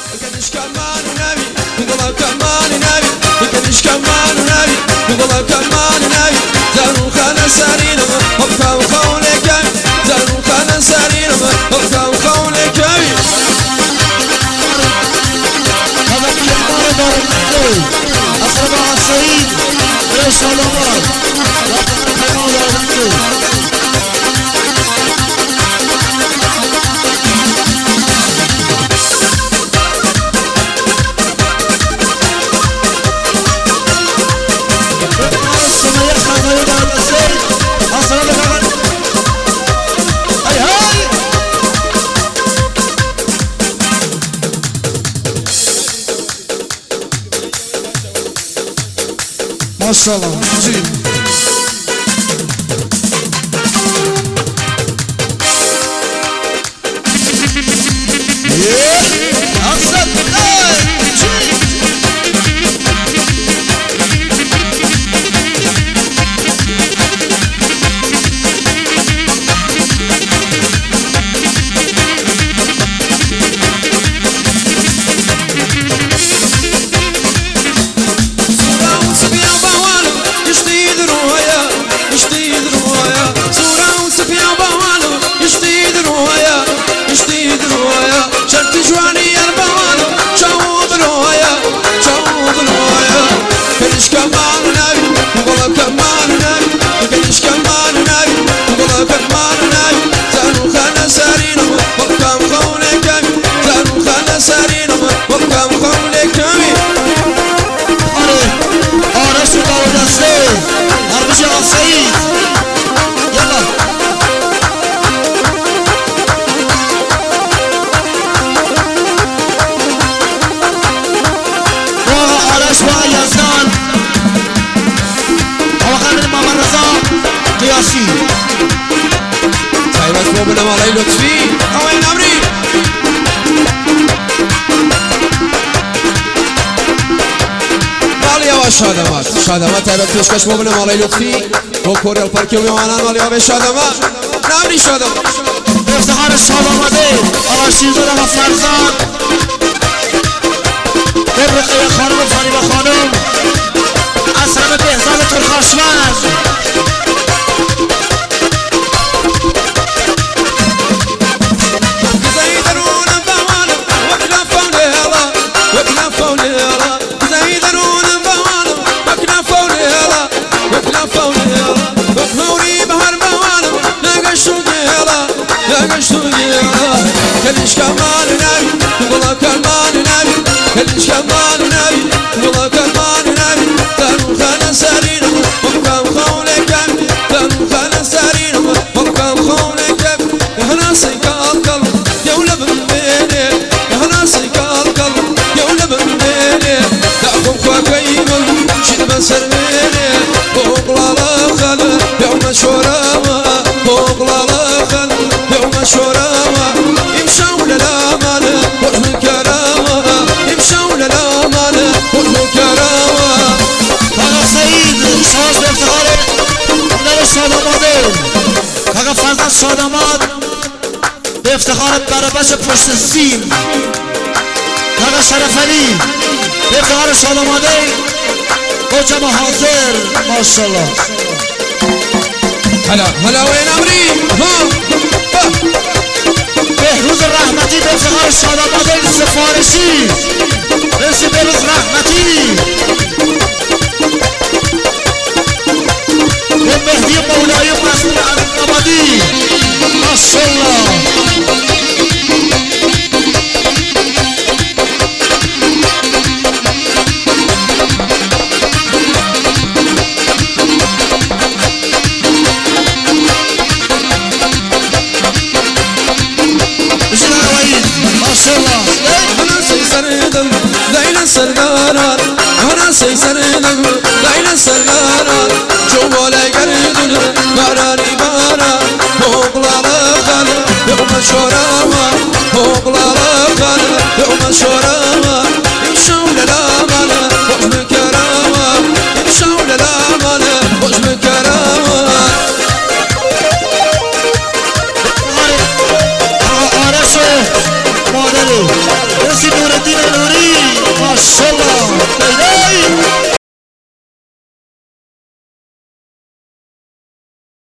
كدش كمان نبي نقول كمان نبي كدش كمان نبي نقول كمان نبي زارو خان سارين وقفا وخولك زارو خان سارين وقفا وخولك هذا كلمة دار الدول أصرف على الصعيد ليش هالأمر لا تقرأ دار الدول ما شاء الله جيب بنا علي لطفي وين امري مالي يا شادمات شادمات هذا تشكش مو بنا علي لطفي وكوريا الباركيو وانا مالي يا شادمات نامري شادمات افتخار الشادمات على شيزونا وفرزان برقية خانم فريبة خانم أسرم بهزاد ترخاشمر كلش كمان نبي نقول كمان نبي كلش كمان نبي نقول كمان نبي دارو خان سارين وقام خولك دارو خان سارين وقام خولك هنا سيكال قلب يا ولد بيني هنا سيكال قلب يا ولد بيني دعكم خاكيمل شد بسرني بوقلا لا خل يوم شورما بوقلا لا خل يوم شورما يمشوا للامل وجه الكرامه يمشوا للامل وجه الكرامه هذا سعيد ساز بافتخاره من الشادمات كاكا فرزان الشادمات بافتخار بربش پشت سیم كاكا شرف علی بافتخار الشادمات و جمع حاضر ماشاءالله هلا وين امري بهروز رحمتی بافتخار الشادمات سفارشی رئیس بهروز رحمتی مهدی مولای مسئول عبدالعبادی ماشاءالله سرگاران هر سیسردم لیل سرگاران جوال گردون بارانی باران بغلا خان یوم شورما بغلا خان یوم شورما امشون لامن وجه کرما امشون لامن وجه کرما آرش مادری رسید